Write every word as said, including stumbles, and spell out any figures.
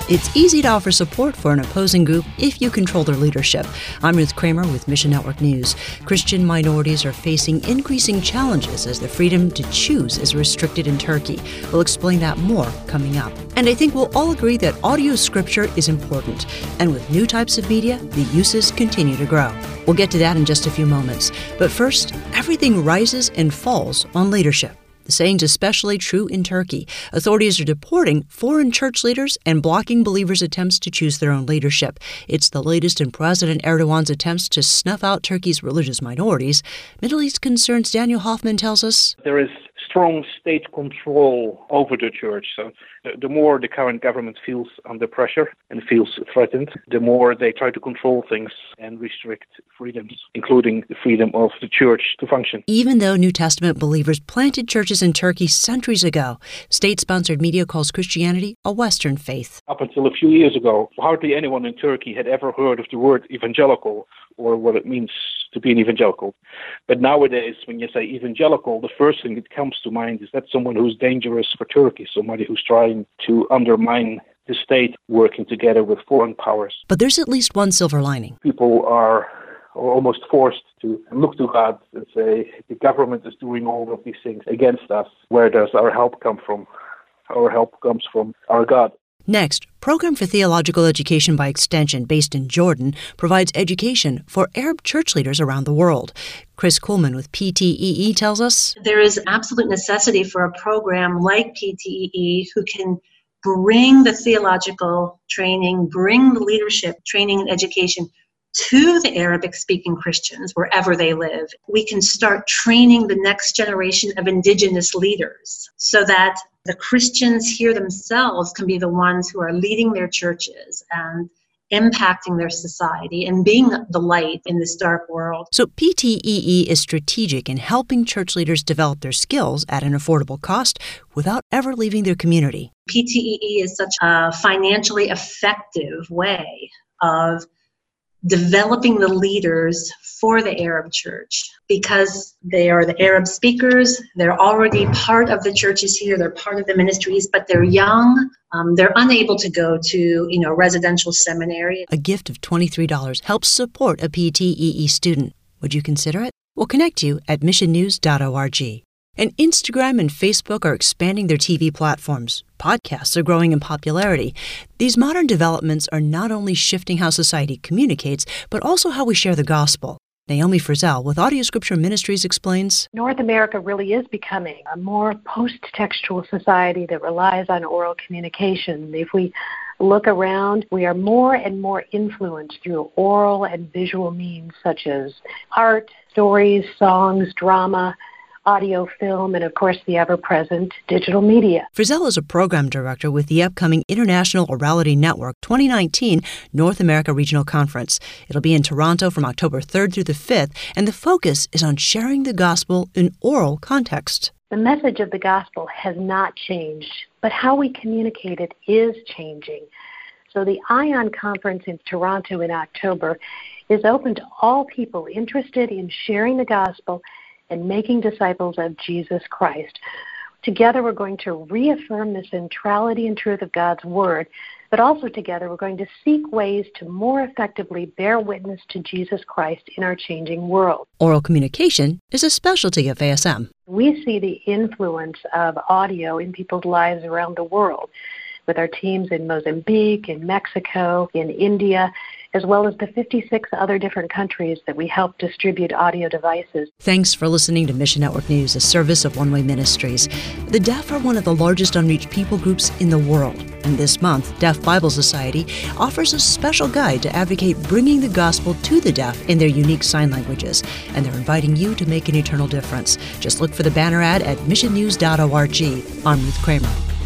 It's easy to offer support for an opposing group if you control their leadership. I'm Ruth Kramer with Mission Network News. Christian minorities are facing increasing challenges as the freedom to choose is restricted in Turkey. We'll explain that more coming up. And I think we'll all agree that audio scripture is important. And with new types of media, the uses continue to grow. We'll get to that in just a few moments. But first, everything rises and falls on leadership. The saying's especially true in Turkey. Authorities are deporting foreign church leaders and blocking believers' attempts to choose their own leadership. It's the latest in President Erdogan's attempts to snuff out Turkey's religious minorities. Middle East Concerns' Daniel Hoffman tells us there is strong state control over the church. So the more the current government feels under pressure and feels threatened, the more they try to control things and restrict freedoms, including the freedom of the church to function. Even though New Testament believers planted churches in Turkey centuries ago, state-sponsored media calls Christianity a Western faith. Up until a few years ago, hardly anyone in Turkey had ever heard of the word evangelical or what it means to be an evangelical. But nowadays, when you say evangelical, the first thing that comes to mind is that someone who's dangerous for Turkey, somebody who's trying to undermine the state working together with foreign powers. But there's at least one silver lining. People are almost forced to look to God and say, the government is doing all of these things against us. Where does our help come from? Our help comes from our God. Next, Program for Theological Education by Extension, based in Jordan, provides education for Arab church leaders around the world. Chris Kuhlman with P T E E tells us there is absolute necessity for a program like P T E E who can bring the theological training, bring the leadership training and education to the Arabic-speaking Christians wherever they live. We can start training the next generation of indigenous leaders so that the Christians here themselves can be the ones who are leading their churches and impacting their society and being the light in this dark world. So P T E E is strategic in helping church leaders develop their skills at an affordable cost without ever leaving their community. P T E E is such a financially effective way of developing the leaders for the Arab church because they are the Arab speakers. They're already part of the churches here. They're part of the ministries, but they're young. Um, they're unable to go to, you know, residential seminary. A gift of twenty-three dollars helps support a P T E E student. Would you consider it? We'll connect you at mission news dot org. And Instagram and Facebook are expanding their T V platforms. Podcasts are growing in popularity. These modern developments are not only shifting how society communicates, but also how we share the gospel. Naomi Frizzell with Audio Scripture Ministries explains, North America really is becoming a more post-textual society that relies on oral communication. If we look around, we are more and more influenced through oral and visual means such as art, stories, songs, drama, audio, film, and of course the ever-present digital media. Frizzell is a program director with the upcoming International Orality Network twenty nineteen North America Regional Conference. It'll be in Toronto from October third through the fifth, and the focus is on sharing the gospel in oral context. The message of the gospel has not changed, but how we communicate it is changing. So the ION Conference in Toronto in October is open to all people interested in sharing the gospel and making disciples of Jesus Christ. Together we're going to reaffirm the centrality and truth of God's Word, but also together we're going to seek ways to more effectively bear witness to Jesus Christ in our changing world. Oral communication is a specialty of A S M. We see the influence of audio in people's lives around the world, with our teams in Mozambique, in Mexico, in India, as well as the fifty-six other different countries that we help distribute audio devices. Thanks for listening to Mission Network News, a service of One Way Ministries. The deaf are one of the largest unreached people groups in the world. And this month, Deaf Bible Society offers a special guide to advocate bringing the gospel to the deaf in their unique sign languages. And they're inviting you to make an eternal difference. Just look for the banner ad at mission news dot org. I'm Ruth Kramer.